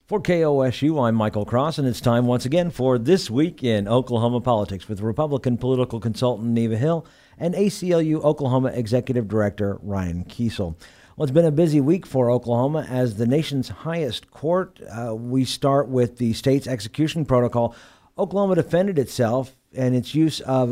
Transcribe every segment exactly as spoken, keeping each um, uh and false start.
For K O S U, I'm Michael Cross, and it's time once again for This Week in Oklahoma Politics with Republican political consultant Neva Hill and A C L U Oklahoma Executive Director Ryan Kiesel. Well, it's been a busy week for Oklahoma as the nation's highest court. Uh, we start with the state's execution protocol. Oklahoma defended itself and its use of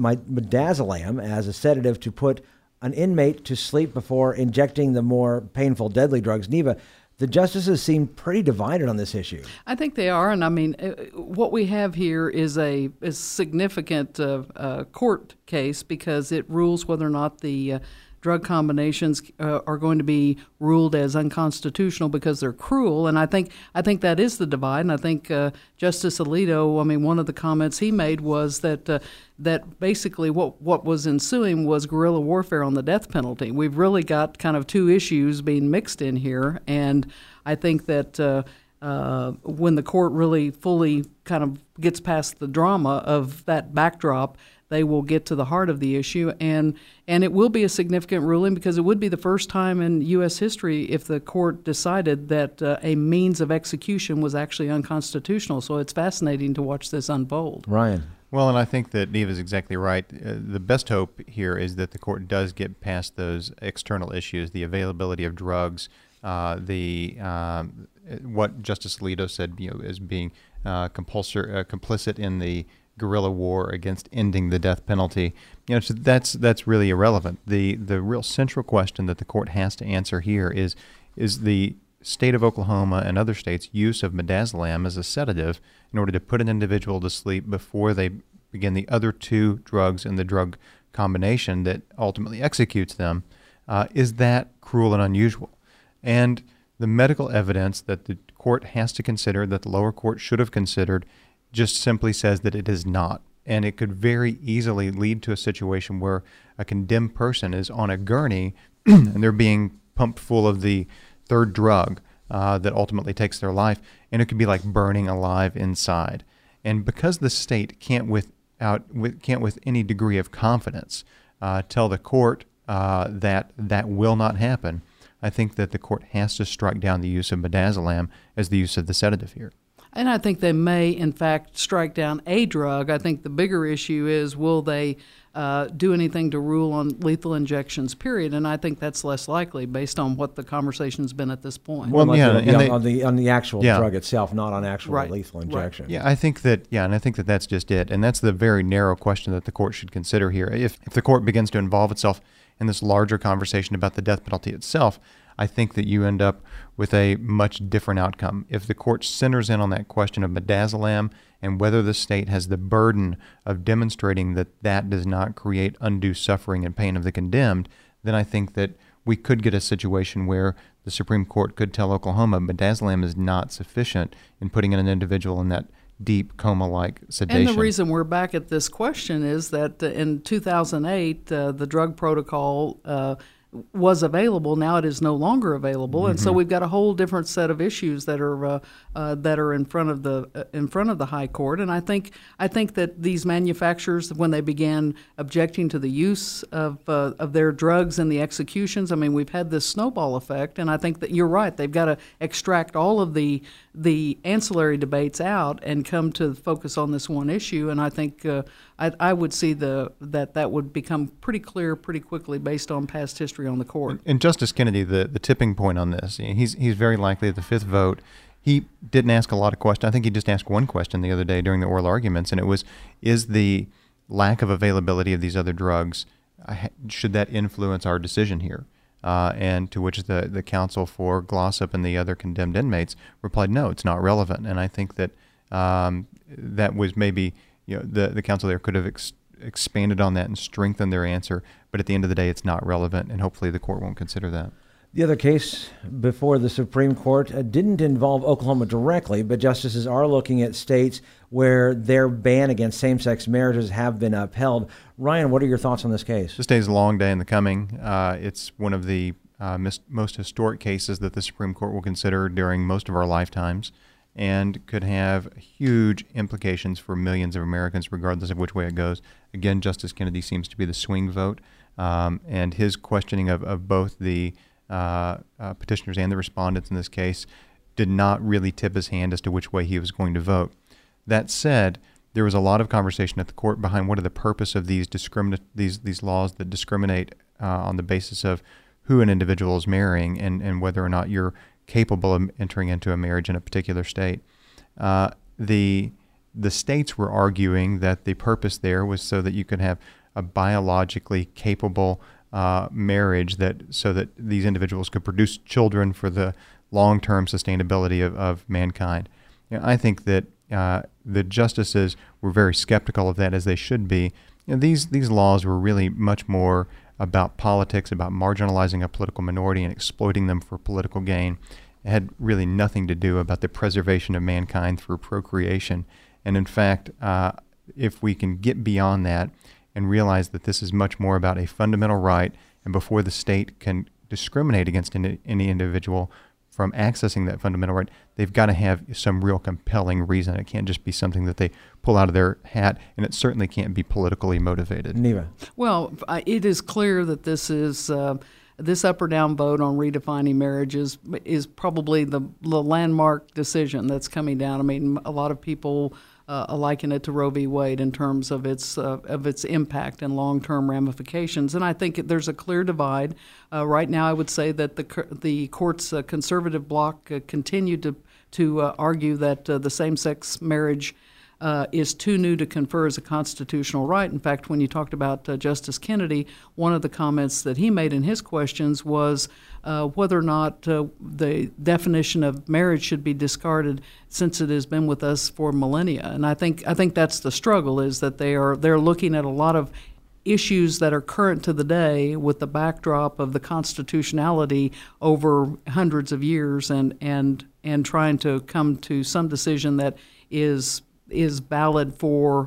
midazolam as a sedative to put an inmate to sleep before injecting the more painful, deadly drugs. Neva, the justices seem pretty divided on this issue. I think they are, and I mean, what we have here is a, a significant uh, uh, court case because it rules whether or not the uh, drug combinations uh, are going to be ruled as unconstitutional because they're cruel, and I think I think that is the divide. And I think uh, Justice Alito, I mean, one of the comments he made was that uh, that basically what what was ensuing was guerrilla warfare on the death penalty. We've really got kind of two issues being mixed in here, and I think that uh, uh, when the court really fully kind of gets past the drama of that backdrop, they will get to the heart of the issue, and and it will be a significant ruling because it would be the first time in U S history if the court decided that uh, a means of execution was actually unconstitutional. So it's fascinating to watch this unfold. Ryan. Well, and I think that Neva is exactly right. Uh, the best hope here is that the court does get past those external issues, the availability of drugs, uh, the um, what Justice Alito said, you know, as being uh, compulsory, uh, complicit in the guerrilla war against ending the death penalty. You know, so that's that's really irrelevant. The the real central question that the court has to answer here is is the state of Oklahoma and other states' use of midazolam as a sedative in order to put an individual to sleep before they begin the other two drugs in the drug combination that ultimately executes them. Uh, is that cruel and unusual? And the medical evidence that the court has to consider, that the lower court should have considered, just simply says that it is not. And it could very easily lead to a situation where a condemned person is on a gurney and they're being pumped full of the third drug uh, that ultimately takes their life, and it could be like burning alive inside. And because the state can't without with, can't with any degree of confidence uh, tell the court uh, that that will not happen, I think that the court has to strike down the use of midazolam as the use of the sedative here. And I think they may, in fact, strike down a drug. I think the bigger issue is, will they uh, do anything to rule on lethal injections, period? And I think that's less likely based on what the conversation's been at this point. Well, Well, yeah, yeah, and they- on the on the actual Yeah. drug itself, not on actual Right, lethal right. injection. Yeah, I think that, yeah, and I think that that's just it. And that's the very narrow question that the court should consider here. If, if the court begins to involve itself in this larger conversation about the death penalty itself, I think that you end up with a much different outcome. If the court centers in on that question of midazolam and whether the state has the burden of demonstrating that that does not create undue suffering and pain of the condemned, then I think that we could get a situation where the Supreme Court could tell Oklahoma midazolam is not sufficient in putting an individual in that deep coma-like sedation. And the reason we're back at this question is that uh, in two thousand eight, uh, the drug protocol uh, was available. Now it is no longer available, mm-hmm. and so we've got a whole different set of issues that are uh, uh, that are in front of the uh, in front of the high court. And I think I think that these manufacturers, when they began objecting to the use of uh, of their drugs and the executions, I mean, we've had this snowball effect, and I think that you're right. They've got to extract all of the the ancillary debates out and come to focus on this one issue. And I think uh, I, I would see the that that would become pretty clear pretty quickly based on past history on the court. And Justice Kennedy, the, the tipping point on this, he's he's very likely at the fifth vote. He didn't ask a lot of questions. I think he just asked one question the other day during the oral arguments, and it was, is the lack of availability of these other drugs, uh, should that influence our decision here? Uh, and to which the, the counsel for Glossop and the other condemned inmates replied, no, it's not relevant. And I think that um, that was maybe, you know, the, the counsel there could have ex- expanded on that and strengthened their answer. But at the end of the day, it's not relevant, and hopefully the court won't consider that. The other case before the Supreme Court uh, didn't involve Oklahoma directly, but justices are looking at states where their ban against same-sex marriages have been upheld. Ryan, what are your thoughts on this case? This day is a long day in the coming. Uh, it's one of the uh, mis- most historic cases that the Supreme Court will consider during most of our lifetimes, and could have huge implications for millions of Americans, regardless of which way it goes. Again, Justice Kennedy seems to be the swing vote, um, and his questioning of, of both the Uh, uh, petitioners and the respondents in this case did not really tip his hand as to which way he was going to vote. That said, there was a lot of conversation at the court behind what are the purpose of these discriminate these these laws that discriminate uh, on the basis of who an individual is marrying and, and whether or not you're capable of entering into a marriage in a particular state. Uh, the the states were arguing that the purpose there was so that you could have a biologically capable uh, marriage, that so that these individuals could produce children for the long-term sustainability of, of mankind. You know, I think that uh, the justices were very skeptical of that, as they should be. You know, these these laws were really much more about politics, about marginalizing a political minority and exploiting them for political gain. It had really nothing to do about the preservation of mankind through procreation. And in fact, uh, if we can get beyond that and realize that this is much more about a fundamental right, and before the state can discriminate against any, any individual from accessing that fundamental right, they've got to have some real compelling reason. It can't just be something that they pull out of their hat, and it certainly can't be politically motivated. Neva. Well, I- it is clear that this is uh, this up or down vote on redefining marriage is, is probably the, the landmark decision that's coming down. I mean, a lot of people uh, liken it to Roe v. Wade in terms of its uh, of its impact and long-term ramifications. And I think there's a clear divide. Uh, right now, I would say that the the court's uh, conservative bloc uh, continued to to uh, argue that uh, the same-sex marriage Uh, is too new to confer as a constitutional right. In fact, when you talked about uh, Justice Kennedy, one of the comments that he made in his questions was uh, whether or not uh, the definition of marriage should be discarded, since it has been with us for millennia. And I think I think that's the struggle, is that they are they're looking at a lot of issues that are current to the day with the backdrop of the constitutionality over hundreds of years, and and and trying to come to some decision that is is valid for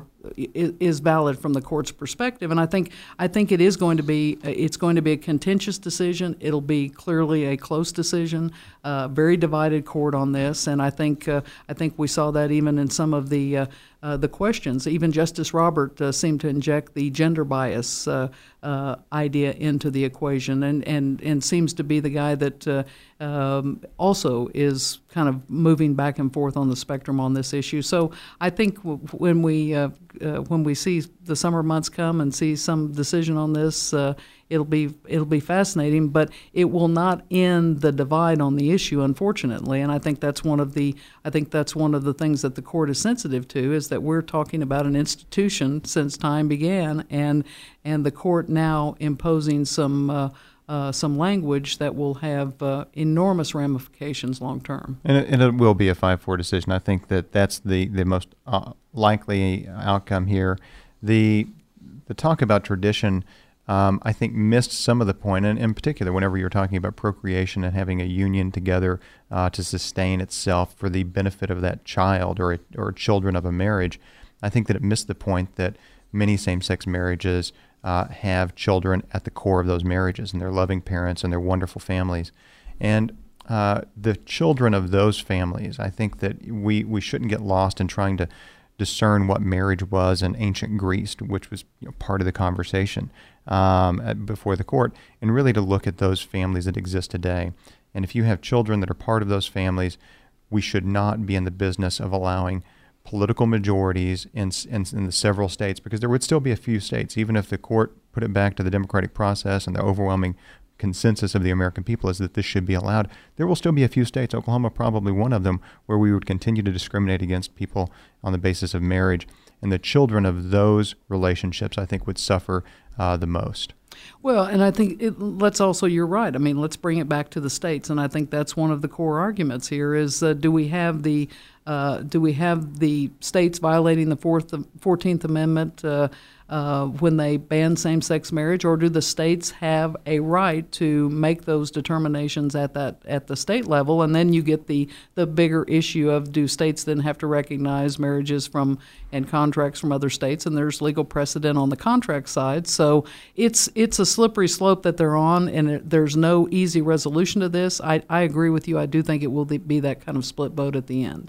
is valid from the court's perspective. And I think I think it is going to be it's going to be a contentious decision. It'll be clearly a close decision, uh, very divided court on this. And I think uh, I think we saw that even in some of the uh, uh, the questions. Even Justice Robert uh, seemed to inject the gender bias uh, uh, idea into the equation, and, and, and seems to be the guy that uh, um, also is kind of moving back and forth on the spectrum on this issue. So I think w- when we uh, uh, when we see the summer months come and see some decision on this, uh, it'll be it'll be fascinating. But it will not end the divide on the issue, unfortunately. And I think that's one of the I think that's one of the things that the court is sensitive to, is that we're talking about an institution since time began, and and the court now imposing some. Uh, Uh, some language that will have uh, enormous ramifications long term. And it, and it will be a five four decision. I think that that's the, the most uh, likely outcome here. The the talk about tradition, um, I think, missed some of the point, and in particular, whenever you're talking about procreation and having a union together uh, to sustain itself for the benefit of that child or, or children of a marriage, I think that it missed the point that many same-sex marriages Uh, have children at the core of those marriages, and they're loving parents and they're wonderful families. And uh, the children of those families, I think that we, we shouldn't get lost in trying to discern what marriage was in ancient Greece, which was, you know, part of the conversation um, at, before the court, and really to look at those families that exist today. And if you have children that are part of those families, we should not be in the business of allowing political majorities in, in in the several states, because there would still be a few states, even if the court put it back to the democratic process and the overwhelming consensus of the American people is that this should be allowed. There will still be a few states, Oklahoma probably one of them, where we would continue to discriminate against people on the basis of marriage. And the children of those relationships, I think, would suffer uh, the most. Well, and I think it, let's also, you're right. I mean, let's bring it back to the states, and I think that's one of the core arguments here is, uh, do we have the uh, do we have the states violating the fourth, fourteenth Amendment uh, uh, when they ban same-sex marriage, or do the states have a right to make those determinations at that at the state level? And then you get the the bigger issue of, do states then have to recognize marriages from and contracts from other states? And there's legal precedent on the contract side, so it's it's a slippery slope that they're on, and it, there's no easy resolution to this. I, I agree with you. I do think it will be that kind of split vote at the end.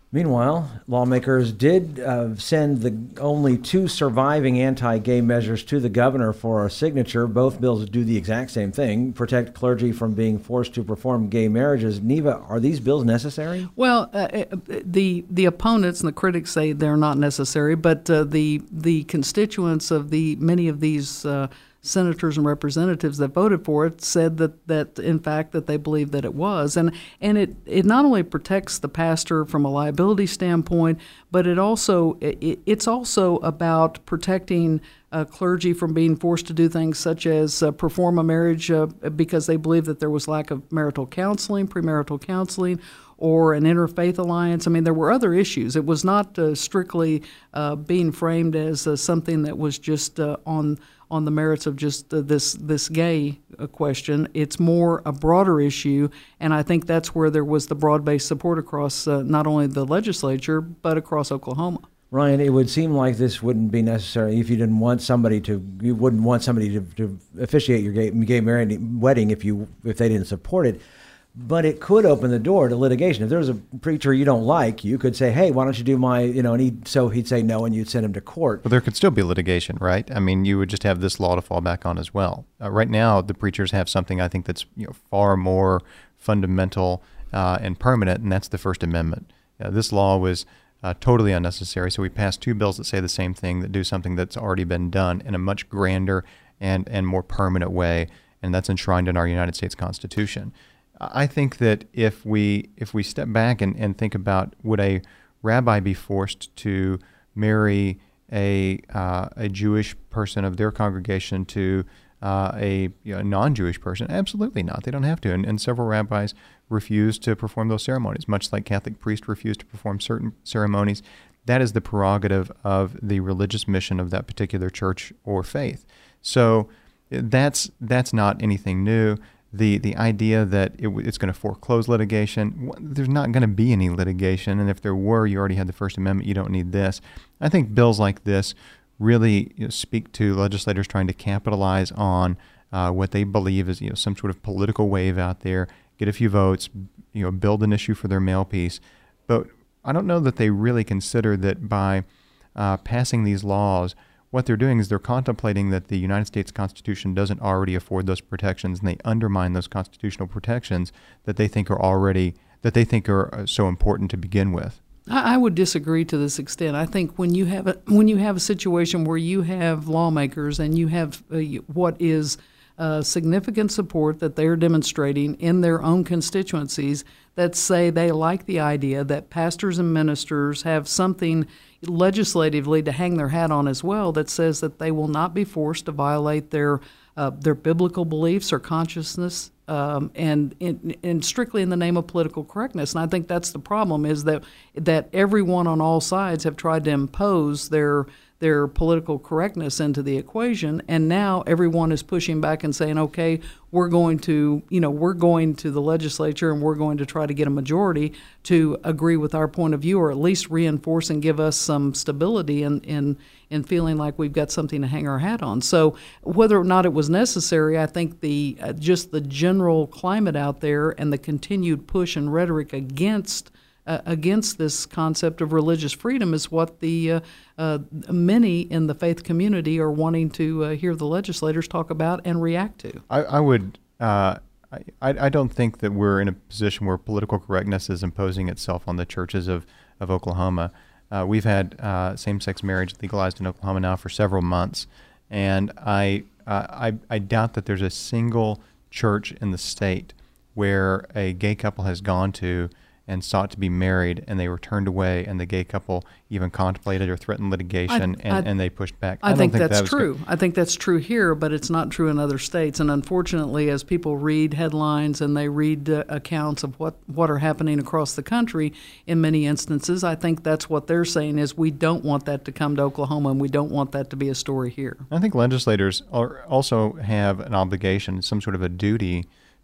Meanwhile, lawmakers did uh, send the only two surviving anti-gay measures to the governor for a signature. Both bills do the exact same thing: protect clergy from being forced to perform gay marriages. Neva, are these bills necessary? Well, uh, the the opponents and the critics say they're not necessary, but uh, the the constituents of the many of these uh, senators and representatives that voted for it said that, that in fact that they believe that it was, and and it, it not only protects the pastor from a liability standpoint, but it also it, it's also about protecting uh, clergy from being forced to do things such as uh, perform a marriage uh, because they believe that there was lack of marital counseling, premarital counseling, or an interfaith alliance. I mean, there were other issues. It was not uh, strictly uh, being framed as uh, something that was just uh, on on the merits of just uh, this this gay uh, question. It's more a broader issue, and I think that's where there was the broad-based support across uh, not only the legislature, but across Oklahoma. Ryan, it would seem like this wouldn't be necessary if you didn't want somebody to, you wouldn't want somebody to, to officiate your gay, gay marriage wedding if you if they didn't support it. But it could open the door to litigation. If there was a preacher you don't like, you could say, hey, why don't you do my, you know, and he'd, so he'd say no, and you'd send him to court. But there could still be litigation, right? I mean, you would just have this law to fall back on as well. Uh, right now, the preachers have something I think that's you know, far more fundamental uh, and permanent, and that's the First Amendment. Uh, this law was uh, totally unnecessary, so we passed two bills that say the same thing, that do something that's already been done in a much grander and, and more permanent way, and that's enshrined in our United States Constitution. I think that if we if we step back and, and think about, would a rabbi be forced to marry a uh, a Jewish person of their congregation to uh, a you know, non-Jewish person? Absolutely not. They don't have to. And, and several rabbis refuse to perform those ceremonies, much like Catholic priests refuse to perform certain ceremonies. That is the prerogative of the religious mission of that particular church or faith. So that's that's not anything new. The the idea that it, it's going to foreclose litigation, there's not going to be any litigation, and if there were, you already had the First Amendment, you don't need this. I think bills like this really you know, speak to legislators trying to capitalize on uh, what they believe is you know some sort of political wave out there, get a few votes, you know, build an issue for their mailpiece. But I don't know that they really consider that by uh, passing these laws, what they're doing is they're contemplating that the United States Constitution doesn't already afford those protections, and they undermine those constitutional protections that they think are already that they think are so important to begin with. I would disagree to this extent. I think when you have a when you have a situation where you have lawmakers and you have uh, what is uh, significant support that they're demonstrating in their own constituencies that say they like the idea that pastors and ministers have something legislatively to hang their hat on as well, that says that they will not be forced to violate their uh, their biblical beliefs or consciousness, um, and, in, and strictly in the name of political correctness. And I think that's the problem, is that that everyone on all sides have tried to impose their their political correctness into the equation, and now everyone is pushing back and saying, okay, we're going to, you know, we're going to the legislature and we're going to try to get a majority to agree with our point of view, or at least reinforce and give us some stability in, in, in feeling like we've got something to hang our hat on. So whether or not it was necessary, I think the uh, just the general climate out there and the continued push and rhetoric against Uh, against this concept of religious freedom is what the uh, uh, many in the faith community are wanting to uh, hear the legislators talk about and react to. I, I would. Uh, I, I don't think that we're in a position where political correctness is imposing itself on the churches of of Oklahoma. Uh, we've had uh, same-sex marriage legalized in Oklahoma now for several months, and I, uh, I I doubt that there's a single church in the state where a gay couple has gone to and sought to be married, and they were turned away, and the gay couple even contemplated or threatened litigation, I, and, I, and they pushed back. I, I don't think, think that's that true. Good. I think that's true here, but it's not true in other states. And unfortunately, as people read headlines and they read uh, accounts of what, what are happening across the country, in many instances, I think that's what they're saying is we don't want that to come to Oklahoma, and we don't want that to be a story here. I think legislators are also have an obligation, some sort of a duty,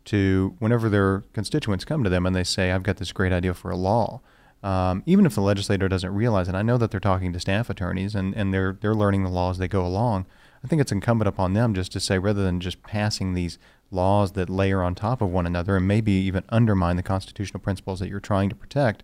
to whenever their constituents come to them and they say, I've got this great idea for a law, um, even if the legislator doesn't realize it. I know that they're talking to staff attorneys and, and they're they're learning the law as they go along. I think it's incumbent upon them just to say, rather than just passing these laws that layer on top of one another and maybe even undermine the constitutional principles that you're trying to protect,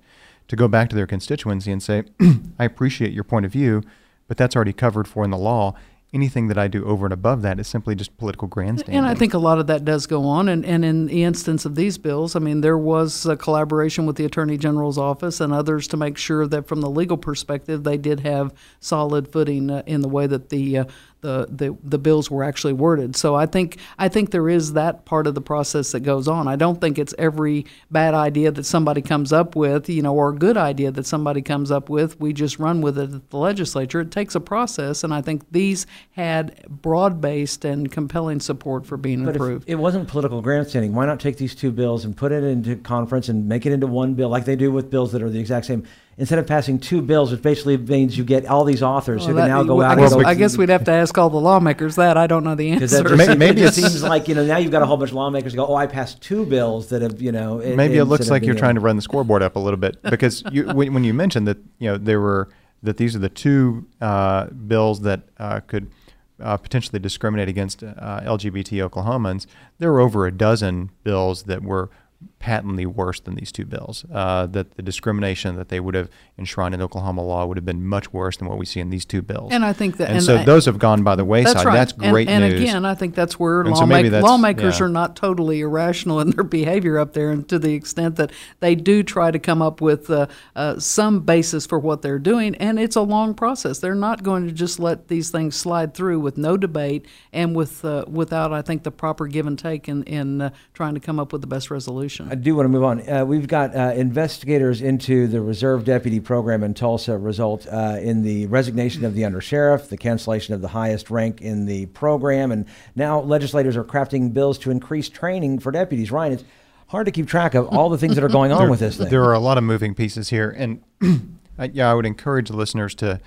to go back to their constituency and say, I appreciate your point of view, but that's already covered for in the law. Anything that I do over and above that is simply just political grandstanding. And I think a lot of that does go on. And, and in the instance of these bills, I mean, there was a collaboration with the Attorney General's office and others to make sure that from the legal perspective, they did have solid footing uh, in the way that the, uh, the the the bills were actually worded. So I think I think there is that part of the process that goes on. I don't think it's every bad idea that somebody comes up with, you know, or a good idea that somebody comes up with, we just run with it at the legislature. It takes a process, and I think these had broad-based and compelling support for being but approved. If it wasn't political grandstanding, why not take these two bills and put it into conference and make it into one bill like they do with bills that are the exact same? Instead of passing two bills, which basically means you get all these authors Well, who that- can now go I out guess, and go. I guess we'd have to ask all the lawmakers that. I don't know the Because answer. that just, Maybe- maybe it just it's- seems like, you know, now you've got a whole bunch of lawmakers who go, oh, I passed two bills that have, you know. It, Maybe it looks instead of like you're being trying able- to run the scoreboard up a little bit because you, when, when you mentioned that, you know, there were that these are the two uh, bills that uh, could uh, potentially discriminate against uh, L G B T Oklahomans, there were over a dozen bills that were patently worse than these two bills. Uh, that the discrimination that they would have enshrined in Oklahoma law would have been much worse than what we see in these two bills. And I think that, and, and so I- those have gone by the wayside. That's right. That's great and, and news. again, I think that's where And so lawmak- maybe that's- lawmakers yeah. are not totally irrational in their behavior up there, and to the extent that they do try to come up with uh, uh, some basis for what they're doing. And it's a long process. They're not going to just let these things slide through with no debate and with uh, without, I think, the proper give and take in, in uh, trying to come up with the best resolution. I do want to move on. Uh, we've got uh, investigators into the Reserve Deputy program in Tulsa result uh, in the resignation of the undersheriff, the cancellation of the highest rank in the program, and now legislators are crafting bills to increase training for deputies. Ryan, it's hard to keep track of all the things that are going on there, with this thing. There are a lot of moving pieces here, and I, yeah, I would encourage listeners to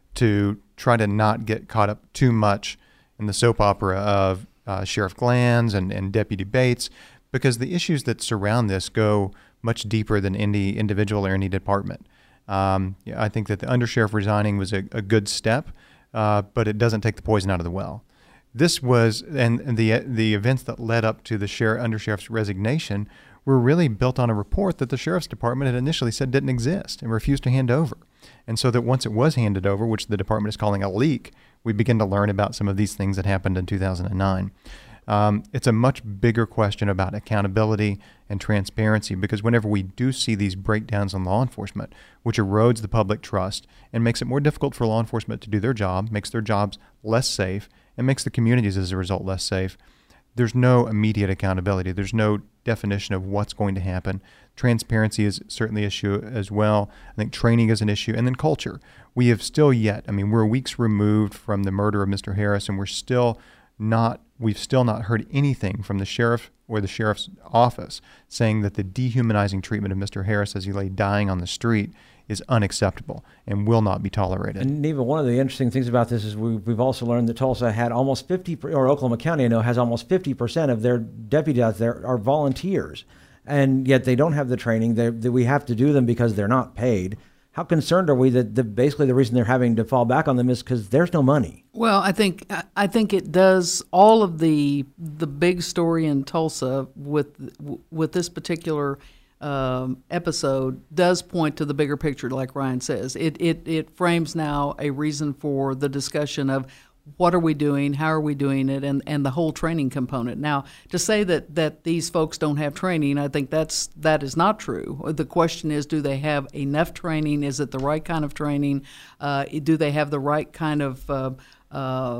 to try to not get caught up too much in the soap opera of uh, Sheriff Glanz and, and Deputy Bates, because the issues that surround this go much deeper than any individual or any department. Um, yeah, I think that the undersheriff resigning was a, a good step, uh, but it doesn't take the poison out of the well. This was, and, and the the events that led up to the sheriff, undersheriff's resignation were really built on a report that the sheriff's department had initially said didn't exist and refused to hand over. And so that once it was handed over, which the department is calling a leak, we begin to learn about some of these things that happened in two thousand nine. Um, it's a much bigger question about accountability and transparency, because whenever we do see these breakdowns in law enforcement, which erodes the public trust and makes it more difficult for law enforcement to do their job, makes their jobs less safe, and makes the communities as a result less safe, there's no immediate accountability. There's no definition of what's going to happen. Transparency is certainly an issue as well. I think training is an issue. And then culture. We have still yet, I mean, we're weeks removed from the murder of Mister Harris, and we're still not, we've still not heard anything from the sheriff or the sheriff's office saying that the dehumanizing treatment of Mister Harris as he lay dying on the street is unacceptable and will not be tolerated. And Neva, one of the interesting things about this is we, we've also learned that Tulsa had almost fifty, or Oklahoma County, I know, has almost fifty percent of their deputies out there are volunteers. And yet they don't have the training. They, that we have to do them because they're not paid. How concerned are we that the, basically the reason they're having to fall back on them is because there's no money? Well, I think I think it does all of the the big story in Tulsa with with this particular um, episode does point to the bigger picture, like Ryan says. It it it frames now a reason for the discussion of what are we doing, how are we doing it, and, and the whole training component. Now, to say that, that these folks don't have training, I think that's that is not true. The question is, do they have enough training? Is it the right kind of training? Uh, do they have the right kind of uh, uh,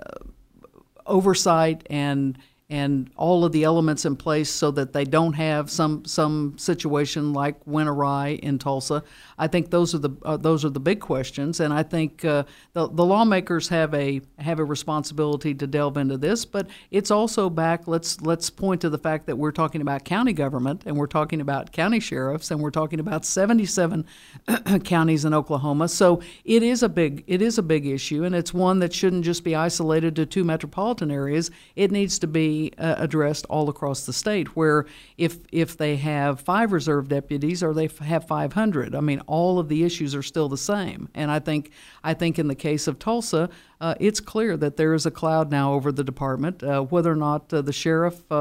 oversight and and all of the elements in place so that they don't have some some situation like went awry in Tulsa? I think those are the uh, those are the big questions, and I think uh, the the lawmakers have a have a responsibility to delve into this. But it's also back. Let's let's point to the fact that we're talking about county government, and we're talking about county sheriffs, and we're talking about seventy-seven counties in Oklahoma. So it is a big it is a big issue, and it's one that shouldn't just be isolated to two metropolitan areas. It needs to be uh, addressed all across the state. Where if if they have five reserve deputies or they f- have five hundred, I mean, all of the issues are still the same. And I think I think in the case of Tulsa, uh, it's clear that there is a cloud now over the department. Uh, whether or not uh, the sheriff uh,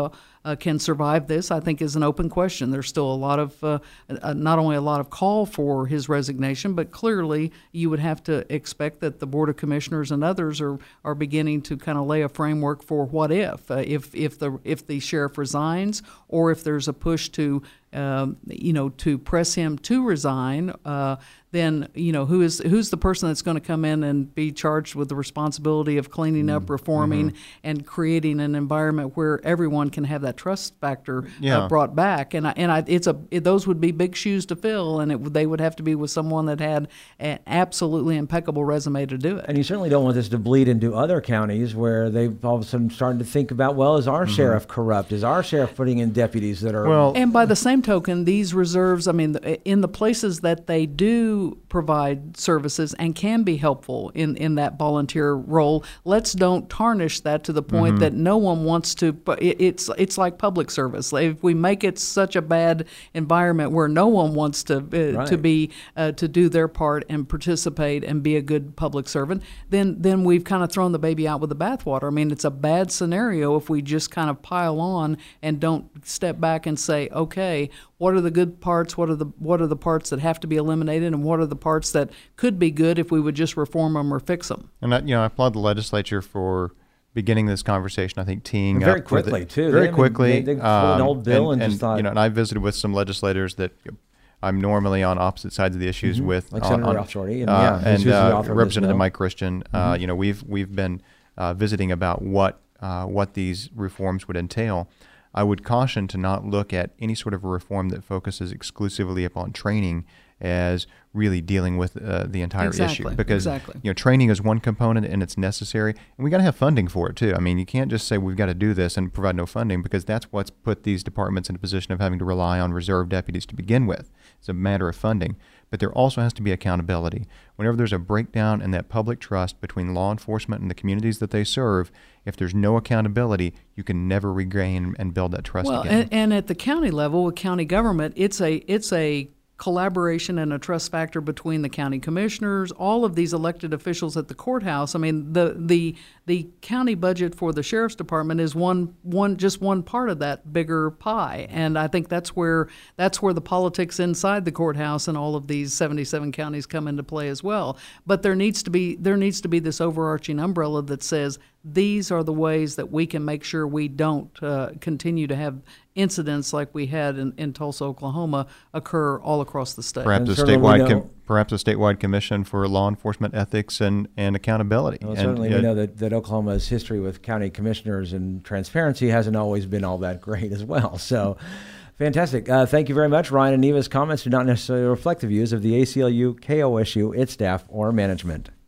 uh, can survive this, I think, is an open question. There's still a lot of, uh, uh, not only a lot of call for his resignation, but clearly you would have to expect that the Board of Commissioners and others are, are beginning to kind of lay a framework for what if, uh, if if the if the sheriff resigns, or if there's a push to um, you know to press him to resign. Uh, then you know who is who's the person that's going to come in and be charged with the responsibility of cleaning up, reforming, mm-hmm. and creating an environment where everyone can have that trust factor yeah. uh, brought back. And I, and I, it's a it, those would be big shoes to fill, and it, they would have to be with someone that had an absolutely impeccable resume to do it. And you certainly don't want this to bleed into other counties where they've all of a sudden started to think about, well, is our mm-hmm. sheriff corrupt? Is our sheriff putting in deputies that are well? And by the same token, these reserves, I mean, in the places that they do provide services and can be helpful in, in that volunteer role, let's don't tarnish that to the point mm-hmm. that no one wants to. It, it's it's like public service. If we make it such a bad environment where no one wants to uh, right. to be uh, to do their part and participate and be a good public servant, then then we've kind of thrown the baby out with the bathwater. I mean, it's a bad scenario if we just kind of pile on and don't step back and say, okay, what are the good parts? What are the what are the parts that have to be eliminated, and what are the parts that could be good if we would just reform them or fix them? And I, you know, I applaud the legislature for beginning this conversation. I think teeing very up quickly it, too. Very they, quickly, they, they um, an old bill and, and, and just thought, you know, and I visited with some legislators that I'm normally on opposite sides of the issues mm-hmm. with, like on, Senator on, Ralph Shorty and, uh, yeah, and uh, Representative bill. Mike Christian. Mm-hmm. Uh, you know, we've we've been uh, visiting about what uh, what these reforms would entail. I would caution to not look at any sort of a reform that focuses exclusively upon training as really dealing with uh, the entire exactly, issue, because exactly. you know, training is one component and it's necessary, and we got to have funding for it too. I mean, you can't just say we've got to do this and provide no funding, because that's what's put these departments in a position of having to rely on reserve deputies to begin with. It's a matter of funding, but there also has to be accountability. Whenever there's a breakdown in that public trust between law enforcement and the communities that they serve, if there's no accountability, you can never regain and build that trust well, again. And, and at the county level, with county government, it's a it's a collaboration and a trust factor between the county commissioners, all of these elected officials at the courthouse. I mean, the the the county budget for the sheriff's department is one one just one part of that bigger pie, and I think that's where that's where the politics inside the courthouse and all of these seventy-seven counties come into play as well. But there needs to be there needs to be this overarching umbrella that says these are the ways that we can make sure we don't uh, continue to have incidents like we had in, in Tulsa, Oklahoma, occur all across the state. Perhaps And a statewide, com- perhaps a statewide commission for law enforcement ethics and, and accountability. Well, and, certainly, uh, we know that, that Oklahoma's history with county commissioners and transparency hasn't always been all that great as well. So, fantastic. Uh, thank you very much. Ryan and Neva's comments do not necessarily reflect the views of the A C L U, K O S U, its staff, or management.